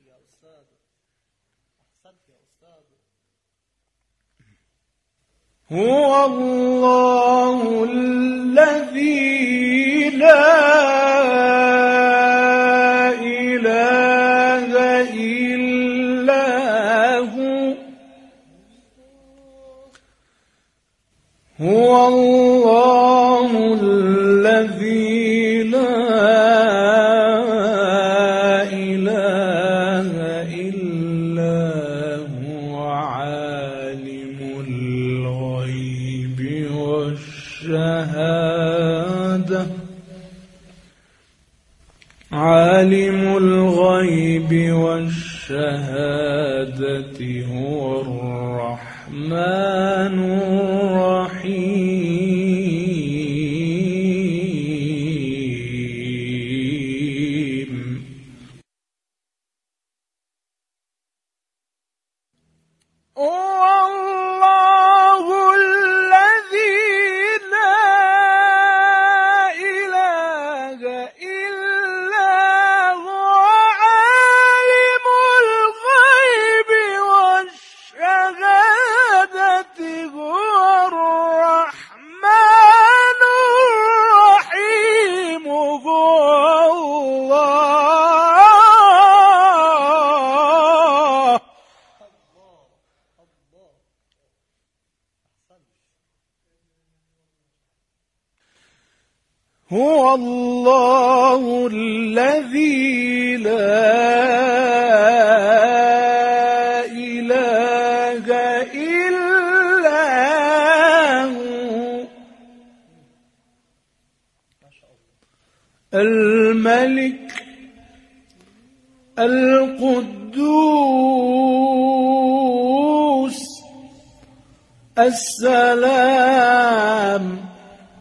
هو الله الذي لا إله إلا هو. هو الله الذي لا إله إلا هو عالم الغيب والشهادة. عالم الغيب والشهادة هو الرحمن الرحيم. هو الله الذي لا إله إلا هو عالم الغيب والشهادة هو الرحمن الرحيم. هو الله. هو الله الذي لا إله إلا هو. الملك القدوس السلام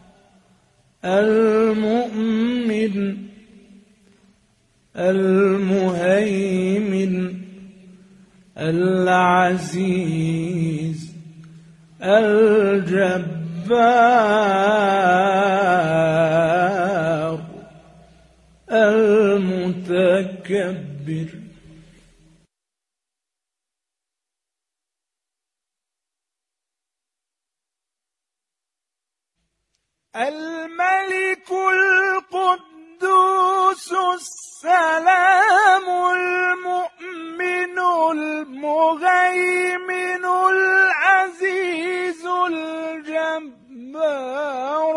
المؤمن المهيمن العزيز الجبار المتكبر. الملك القدوس السلام المؤمن المهيمن العزيز الجبار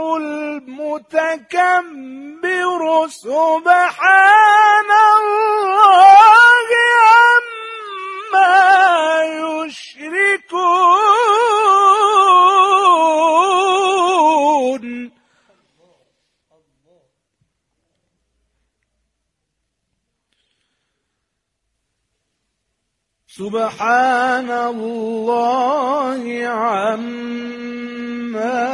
المتكبر سبحان الله عما يشركون. سبحان الله عما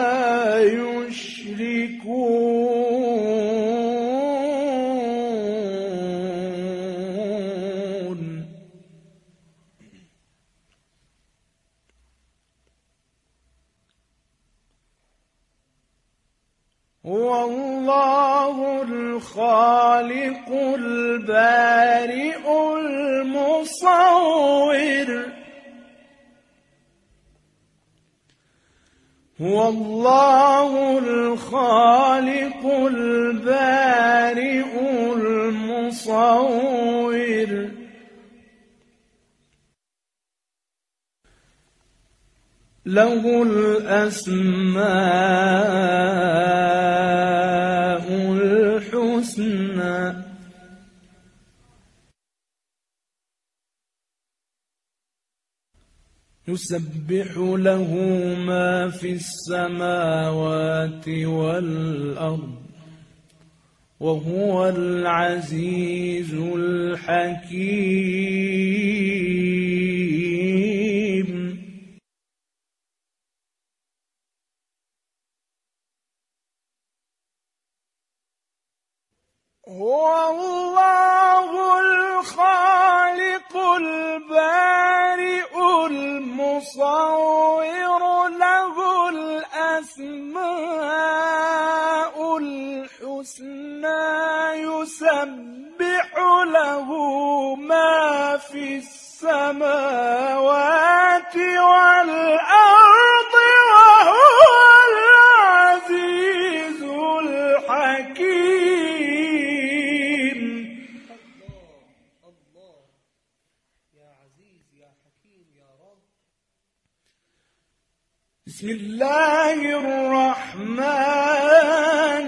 يشركون. هو الله الخالق البارئ المصور. هو الله الخالق البارئ المصور. له الأسماء الحسنى. يسبح له ما في السماوات والأرض وهو العزيز الحكيم. هو الله الخالق البارئ المصور. له الأسماء الحسنى. يسبح له ما السماوات والأرض وهو العزيز الحكيم. الله يا عزيز يا حكيم يا رب. بسم الله الرحمن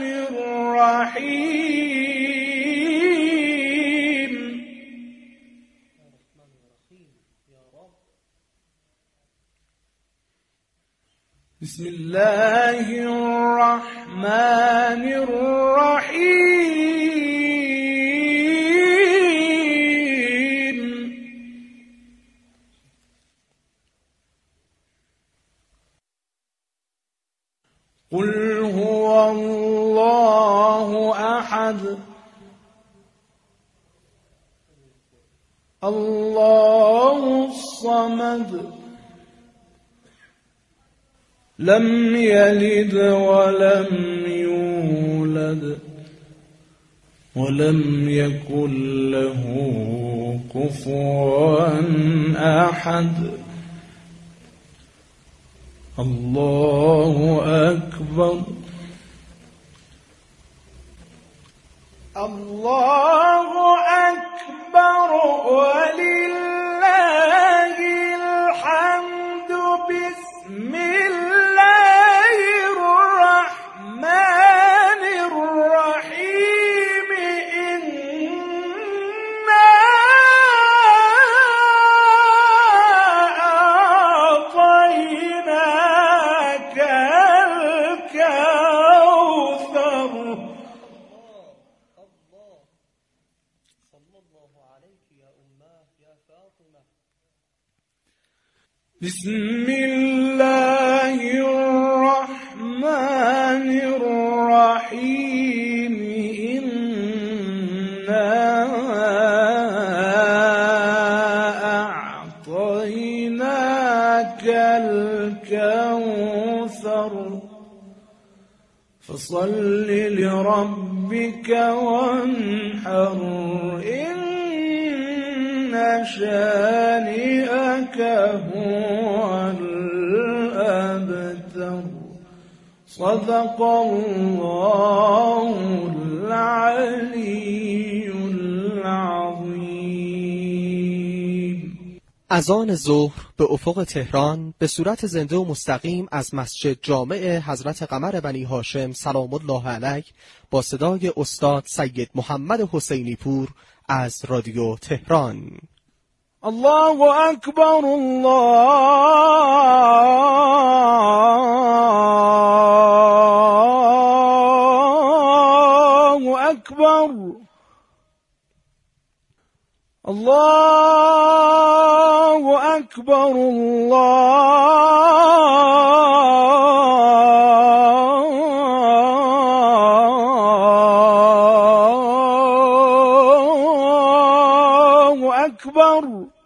الرحيم. الرحمن الرحيم يا رب. بسم الله الرحمن الرحيم. قل هو الله أحد الله الصمد لم يلد ولم يولد ولم يكن له كفوا أحد. الله أكبر. الله أكبر ولله الحمد. بسم الله الرحمن الرحيم. إنا أعطيناك الكوثر. صلى الله عليك يا أماه يا فاطمة. بسم الله الرحمن الرحيم. إنا أعطيناك الكوثر فصل لربك وانحر. إن شانئك هو الأبتر. صدق الله العلي العظيم. اذان ظهر به افق تهران به صورت زنده و مستقیم از مسجد جامع حضرت قمر بنی هاشم سلام الله علیه با صدای استاد سید محمد حسینی پور از رادیو تهران. الله أكبر. الله أكبر. الله أكبر. الله أكبر.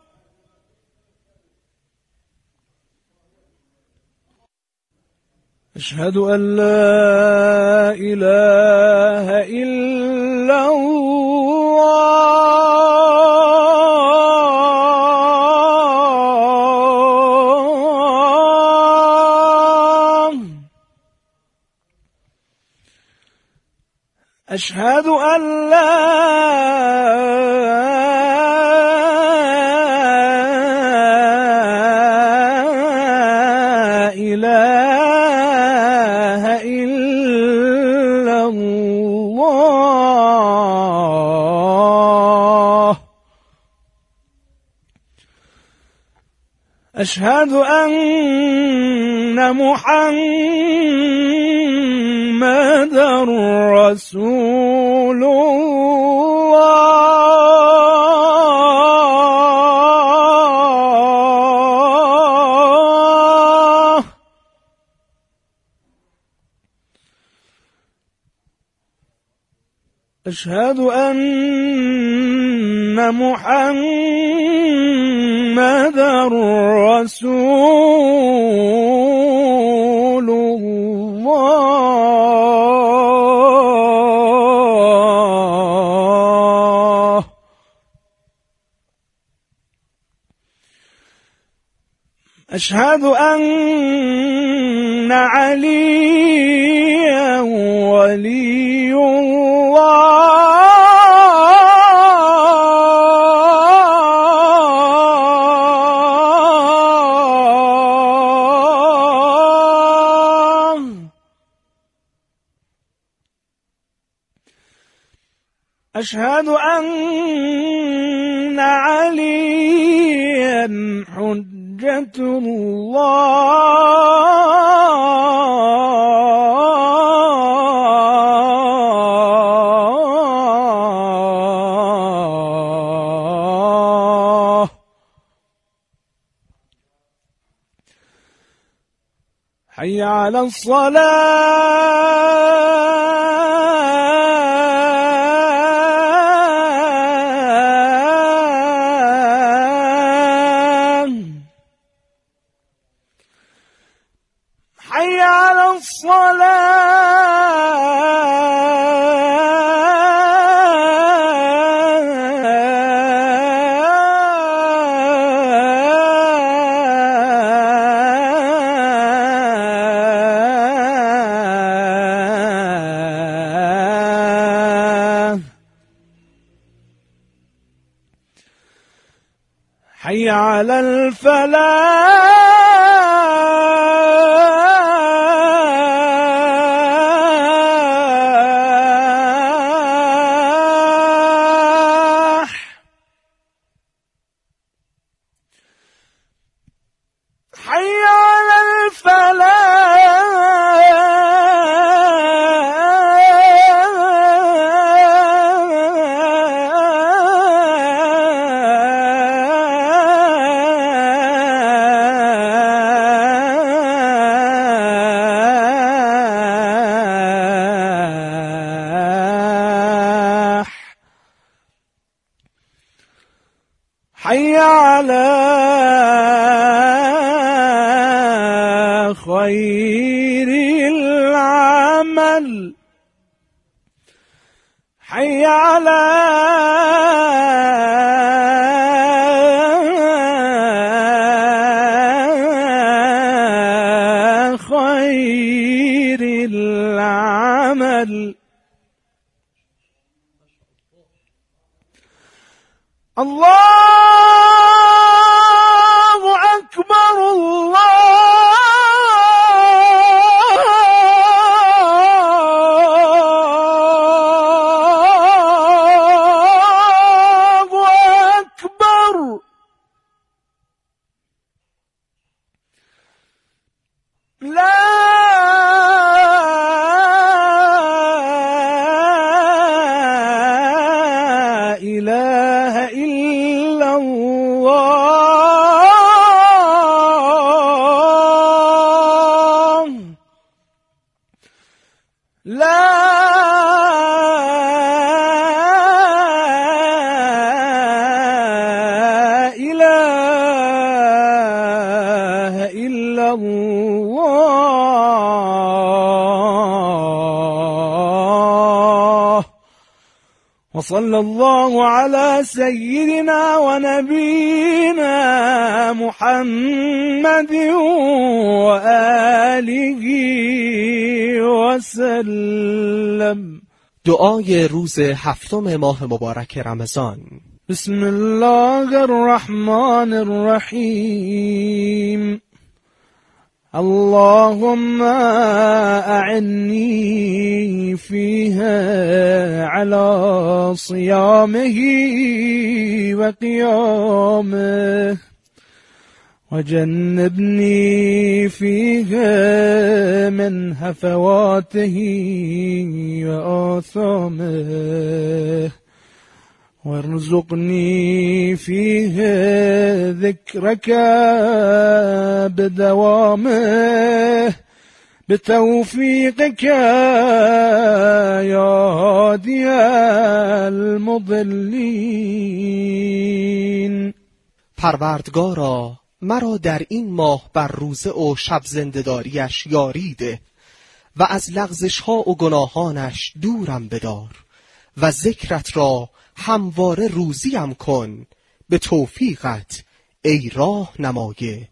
أشهد أن لا إله إلا الله. أشهد أن لا إله إلا الله. أشهد أن محمدًا رسول الله. أشهد أن محمدًا رسول الله. أشهد أن عليا ولي الله أشهد أن عليا حجة الله. حي على الصلاة. حي على الصلاة. حي على الفلاح. حي على الفلاح. حي على خير العمل. حي على خير العمل. الله أكبر الله أكبر. لا إله إلا الله. لا إله إلا الله. وصلى الله على سيدنا ونبينا محمد وآله وسلم. دعای روز 7 ماه مبارک رمضان. بسم الله الرحمن الرحيم. اللهم أعني فيها على صيامه وقيامه، وجنبني فيها من هفواته وآثامه، وارزقني فيها ذكرك بدوامه بتوفيقك يا هادي المضلين. پروردگارا مرا در این ماه بر روزه و شب زنده‌داریش یاری ده و از لغزش ها و گناهانش دورم بدار و ذکرت را همواره روزیم کن به توفیقت ای راه نمای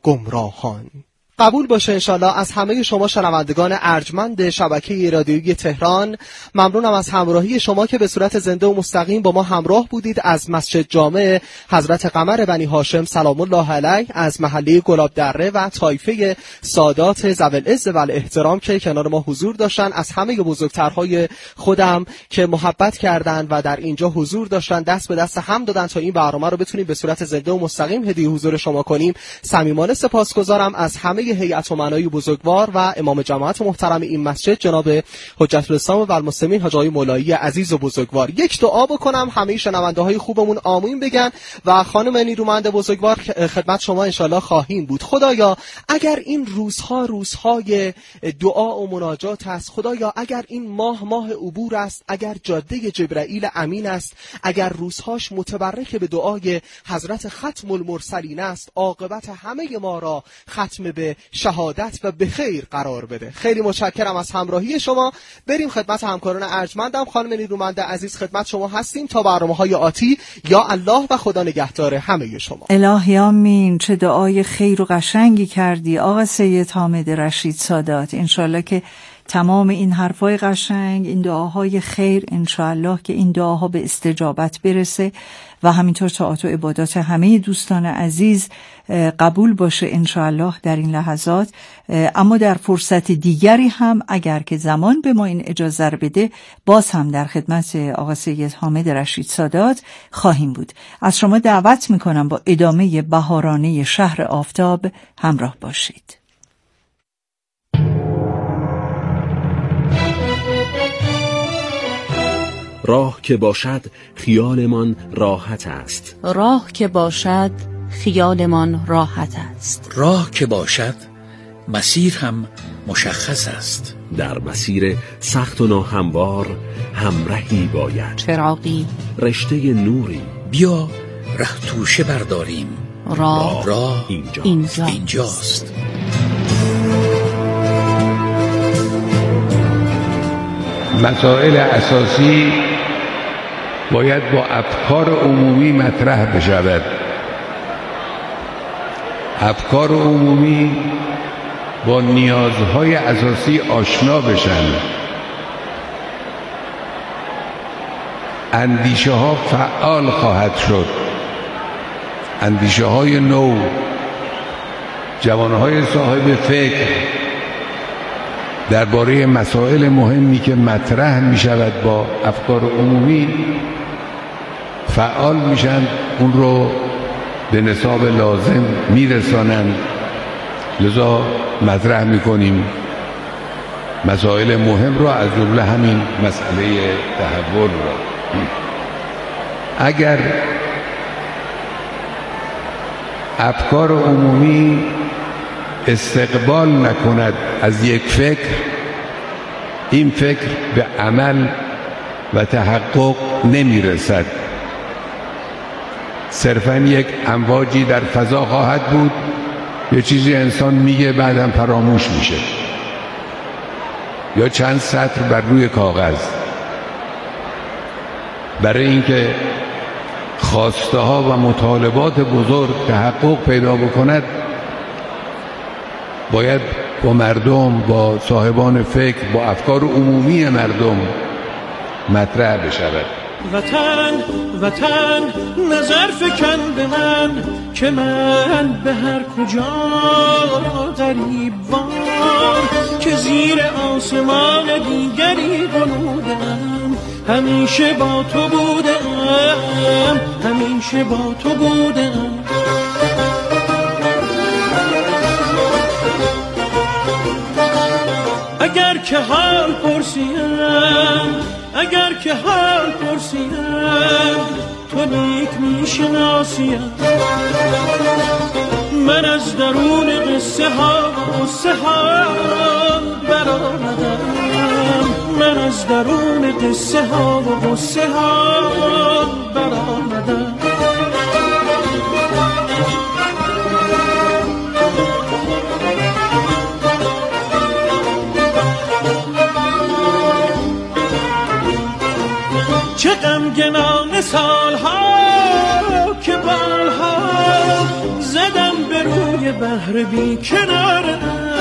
گمراهان. قبول باشه انشالله از همه شما شنوندگان ارجمند شبکه رادیویی تهران. ممنونم از همراهی شما که به صورت زنده و مستقیم با ما همراه بودید از مسجد جامع حضرت قمر بنی هاشم سلام الله علیه، از محله گلاب دره و طایفه سادات ذوی العز و الاحترام که کنار ما حضور داشتن، از همه بزرگترهای خودم که محبت کردن و در اینجا حضور داشتن، دست به دست هم دادن تا این برنامه رو بتونیم به صورت زنده و مستقیم هدیه حضور شما کنیم. صمیمانه سپاسگزارم از همه هیئت امنای بزرگوار و امام جماعت محترم این مسجد جناب حجت الاسلام و المسلمین حاج آقای مولایی عزیز و بزرگوار. یک دعا بکنم همه شنونده‌های خوبمون آمین بگن و خانم نیرومند بزرگوار خدمت شما انشالله خواهیم بود. خدایا اگر این روزها روزهای دعا و مناجات است، خدایا اگر این ماه عبور است، اگر جاده جبرائیل امین است، اگر روزهاش متبرک به دعای حضرت ختم المرسلین است، عاقبت همه ما را ختم به شهادت و به خیر قرار بده. خیلی متشکرم از همراهی شما. بریم خدمت همکاران ارجمندم. خانم نیرومند عزیز خدمت شما هستیم تا برنامه‌های آتی. یا الله و خدا نگهدار همه شما. الهی آمین. چه دعای خیر و قشنگی کردی آقا سید حامد رشید سادات. انشالله که تمام این حرفای قشنگ، این دعاهای خیر، انشالله که این دعاها به استجابت برسه و همینطور طاعات و عبادات همه دوستان عزیز قبول باشه انشالله در این لحظات. اما در فرصت دیگری هم اگر که زمان به ما این اجازه رو بده باز هم در خدمت آقا سید حامد رشید سادات خواهیم بود. از شما دعوت میکنم با ادامه بهارانه شهر آفتاب همراه باشید. راه که باشد خیالمان راحت است. راه که باشد خیالمان راحت است. راه که باشد مسیر هم مشخص است. در مسیر سخت و ناهموار همراهی باید. چراغی، رشته نوری. بیا ره توشه برداریم. راه اینجاست. مسائل اساسی باید با افکار عمومی مطرح بشود. افکار عمومی با نیازهای اساسی آشنا بشن. اندیشه ها فعال خواهد شد. اندیشه های نو، جوانهای صاحب فکر درباره مسائل مهمی که مطرح می شود با افکار عمومی فعال میشن، اون رو به نصاب لازم میرسانند. لذا مطرح میکنیم مسائل مهم را، از جمله همین مسئله تحول را. اگر افکار عمومی استقبال نکند از یک فکر، این فکر به عمل و تحقق نمیرسد. صرفاً یک امواجی در فضا خواهد بود، یه چیزی انسان میگه بعدم فراموش میشه، یا چند سطر بر روی کاغذ. برای اینکه خواسته ها و مطالبات بزرگ تحقق پیدا بکند باید با مردم، با صاحبان فکر، با افکار عمومی مردم مطرح بشود. وطن نظر فکن به من که من به هر کجا غریب وار که زیر آسمان دیگری غنودم. همیشه با تو بودم، همیشه با تو بودم. اگر که حال پرسیم تو نیک میشناسیم. من از درون قصه ها برآمدم. من از درون قصه ها برآمدم. چه غمگنان سالها که بالها زدم به روی بحر بی کناره،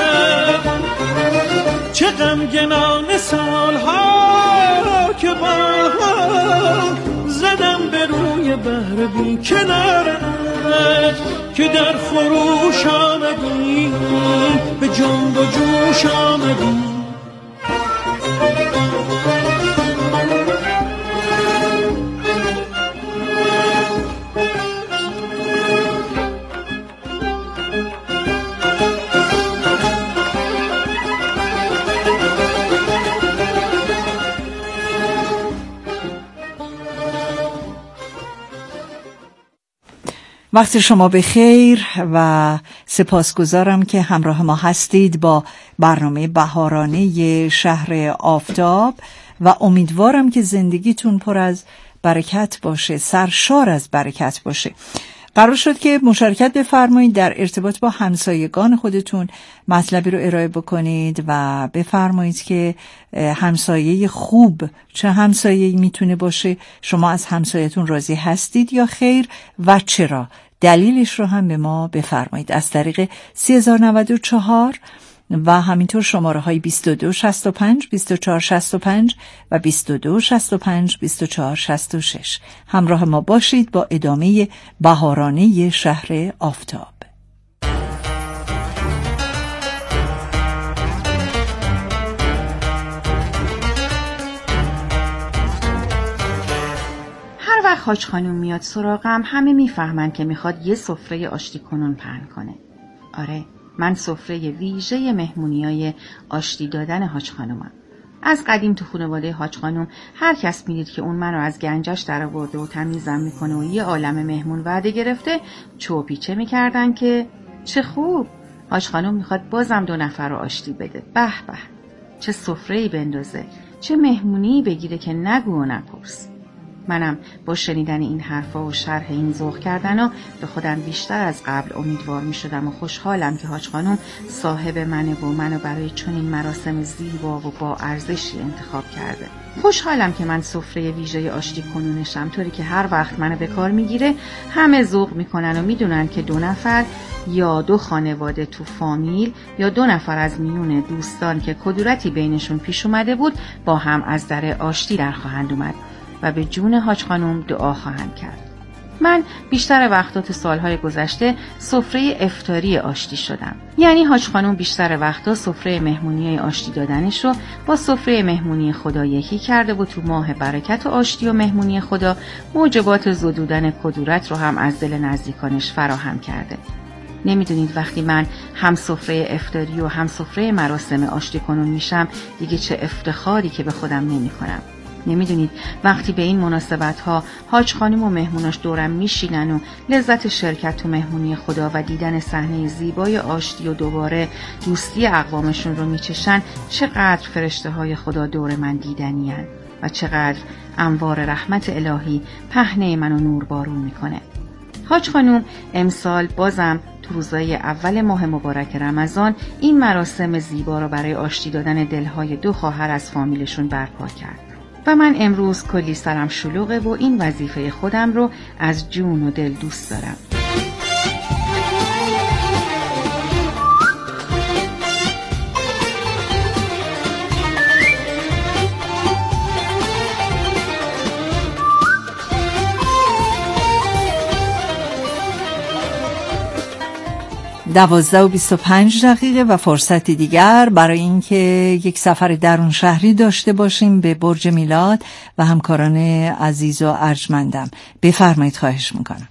چه غمگنان سالها که با هم زدم به روی بحر بی کناره، که در خروش آمدی به جنب و جوش آمدی. وقت شما بخیر و سپاسگزارم که همراه ما هستید با برنامه بهارانه شهر آفتاب و امیدوارم که زندگیتون پر از برکت باشه، سرشار از برکت باشه. قرار شد که مشارکت بفرمایید در ارتباط با همسایگان خودتون مطلبی رو ارائه بکنید و بفرمایید که همسایه خوب چه همسایه‌ای میتونه باشه، شما از همسایتون راضی هستید یا خیر و چرا، دلیلش رو هم به ما بفرمایید از طریق 3094 و همینطور شماره های 2265 2465 و 2265 2466. همراه ما باشید با ادامه بهارانه شهر آفتاب. هر وقت حاج خانوم میاد سراغم همه میفهمن که میخواد یه سفره آشتی کنون پهن کنه. آره، من سفره ویژه مهمونیای آشتی دادن حاج خانومم. از قدیم تو خانواده حاج خانوم هر کس میدید که اون منو از گنجش درآورده و تمیزم میکنه و یه عالم مهمون وعده گرفته، چوپیچه میکردن که چه خوب حاج خانوم میخواد بازم 2 نفر رو آشتی بده. به به، چه سفره‌ای بندازه، چه مهمونی بگیره که نگو و نپرس. منم با شنیدن این حرفا و شرح این ذوق کردنا به خودم بیشتر از قبل امیدوار می شدم و خوشحالم که حاج خانوم صاحب منه و منو برای چنین مراسم زیبا و با ارزشی انتخاب کرده. خوشحالم که من سفره ویژه آشتی کنونشم، طوری که هر وقت منو به کار میگیره همه ذوق میکنن و میدونن که 2 نفر یا 2 خانواده تو فامیل یا 2 نفر از میون دوستان که کدورتی بینشون پیش اومده بود با هم از در آشتی در خواهند اومد و به جون حاج خانوم دعا خواهند کرد. من بیشتر وقتا تو سالهای گذشته سفره افطاری آشتی شدم. یعنی حاج خانوم بیشتر وقتا سفره مهمونی آشتی دادنش رو با سفره مهمونی خدا یکی کرده و تو ماه برکت و آشتی و مهمونی خدا موجبات زدودن کدورت رو هم از دل نزدیکانش فراهم کرده. نمیدونید وقتی من هم سفره افطاری و هم سفره مراسم آشتی کنون میشم دیگه چه افتخاری که به خودم نمی کنم. نمیدونید وقتی به این مناسبت ها حاج خانم و مهموناش دورم میشینن و لذت شرکت تو مهمونی خدا و دیدن صحنه زیبای آشتی و دوباره دوستی اقوامشون رو میچشن، چقدر فرشته های خدا دور من دیدنی‌اند و چقدر انوار رحمت الهی پهنه منو نور بارون میکنه. حاج خانم امسال بازم تو روزای اول ماه مبارک رمضان این مراسم زیبا رو برای آشتی دادن دلهای 2 خواهر از فامیلشون برپا کرد. و من امروز کلی سرم شلوغه و این وظیفه خودم رو از جون و دل دوست دارم. 12:25 و فرصت دیگر برای اینکه یک سفر درون شهری داشته باشیم به برج میلاد و همکاران عزیز و ارجمندم. بفرمایید، خواهش میکنم.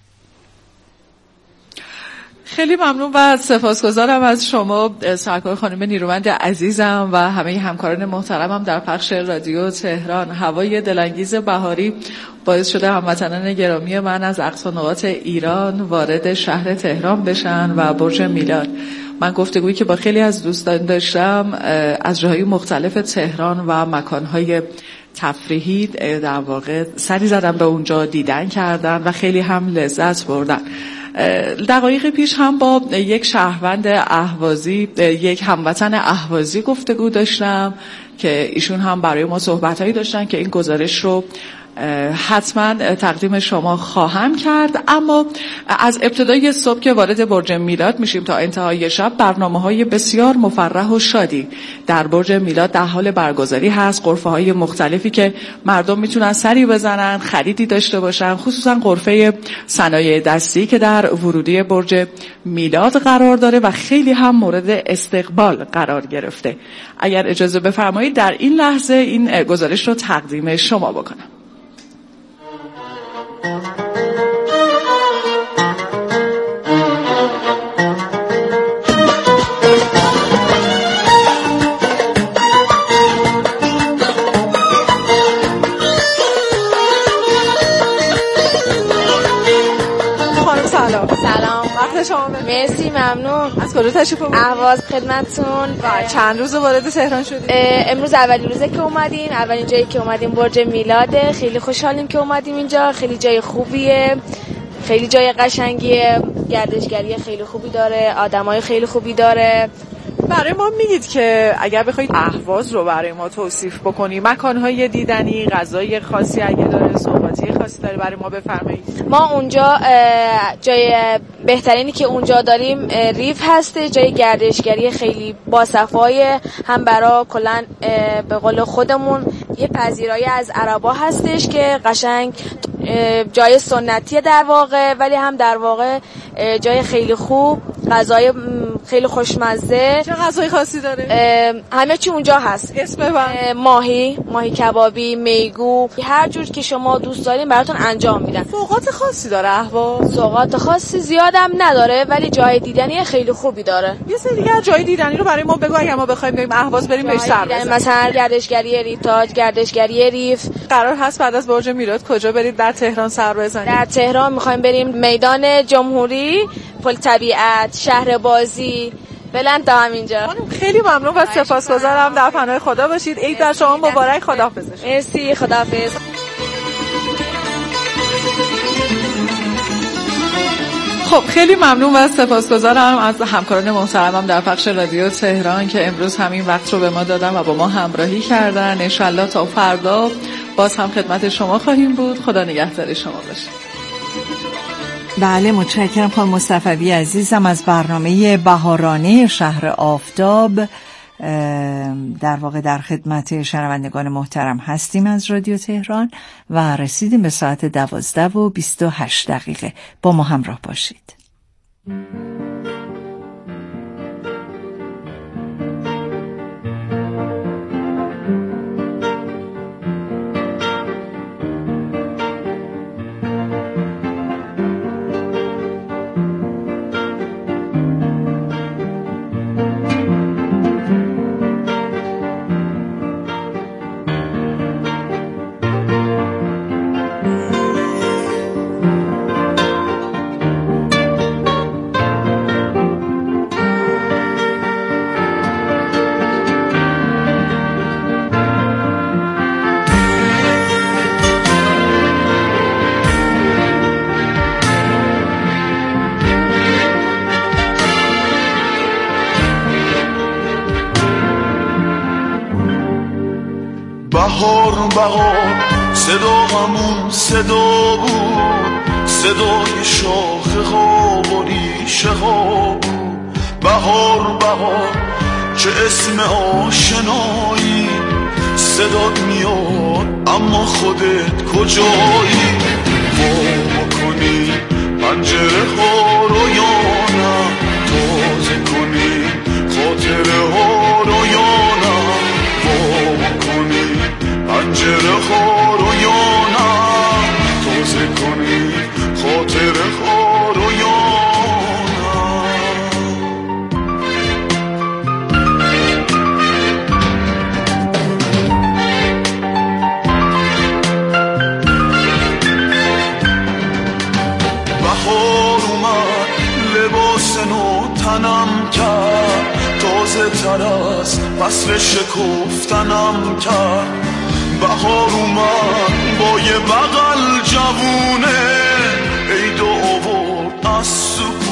خیلی ممنون و سپاسگزارم از شما سرکار خانم نیرومند عزیزم و همه همکاران محترمم در پخش رادیو تهران. هوای دلانگیز بهاری باعث شده هموطنان گرامی من از اقصا نقاط ایران وارد شهر تهران بشن و برج میلاد. من گفتگویی که با خیلی از دوستان داشتم از جاهای مختلف تهران و مکانهای تفریحی در واقع سری زدن به اونجا، دیدن کردن و خیلی هم لذت بردن. دقایق پیش هم با یک شهروند اهوازی، یک هموطن اهوازی گفتگو داشتم که ایشون هم برای ما صحبتایی داشتن که این گزارش رو حتما تقدیم شما خواهم کرد. اما از ابتدای صبح که وارد برج میلاد میشیم تا انتهای شب برنامه‌های بسیار مفرح و شادی در برج میلاد در حال برگزاری هست. غرفه‌های مختلفی که مردم میتونن سری بزنن، خریدی داشته باشن، خصوصا غرفه صنایع دستی که در ورودی برج میلاد قرار داره و خیلی هم مورد استقبال قرار گرفته. اگر اجازه بفرمایید در این لحظه این گزارش رو تقدیم شما بکنم. مرسی، ممنون. از کجا تشریف آوردید؟ اهواز خدمتتون. چند روز وارد تهران شدید؟ امروز اولین روزه که اومدیم، اولین جایی که اومدیم برج میلاده. خیلی خوشحالیم که اومدیم اینجا. خیلی جای خوبیه، خیلی جای قشنگیه، گردشگری خیلی خوبی داره، آدمای خیلی خوبی داره. برای ما میگید که اگر بخواید اهواز رو برای ما توصیف بکنی، مکانهای دیدنی، غذای خاصی اگه داره، صحبتی خاصی داره، برای ما بفرمایید. ما اونجا جای بهترینی که اونجا داریم ریف هسته، جای گردشگری خیلی باصفای، هم برای کلا به قول خودمون یه پذیرایی از عربا هستش که قشنگ جای سنتیه در واقع، ولی هم در واقع جای خیلی خوب، غذای خیلی خوشمزه. چه غذای خاصی داره؟ همه چی اونجا هست. اسم ماهی کبابی، میگو، هر جور که شما دوست دارین براتون انجام میدن. سوغات خاصی داره اهواز؟ سوغات خاصی زیادم نداره، ولی جای دیدنی خیلی خوبی داره. یه سری دیگه جای دیدنی رو برای ما بگو اگه ما بخوایم بریم اهواز بریم بهش سر بزنیم. مثلا گردشگری ریتاج، گردشگری ریف. قرار هست بعد از برج میلاد کجا برید در تهران سر بزنید؟ در تهران میخوایم بریم میدان جمهوری، پل طبیعت، شهر بازی، بلند تا همینجا. خیلی ممنون و سپاسگزارم. در پناه خدا باشید. عید در شما مبارک. خداحافظ. مرسی، خداحافظ. خب خیلی ممنون و سپاسگزارم از همکاران محترمم در بخش رادیو تهران که امروز همین وقت رو به ما دادن و با ما همراهی کردن. انشالله تا فردا باز هم خدمت شما خواهیم بود. خدا نگهدار شما باشه. بله، متشکرم خانم مصطفی عزیزم از برنامه بهارانه شهر آفتاب. در واقع در خدمت شنوندگان محترم هستیم از رادیو تهران و رسیدیم به ساعت 12:28. با ما همراه باشید. بهار صدامون صدا بود، صدای شاخه ها و ریشه ها بود. بهار چه اسم آشنایی، صدات میاد اما خودت کجایی؟ وا کنی پنجره ها رو یا نه، تازه کنی خاطره ها رو یا نه، وا کنی پنجره ها رو یا نه، تازه کنی خاطره ها رو یا تنم کرد، تازه تر از فصل شکفتنم کرد. بهار اومد با یه بغل جوونه، عید آورد از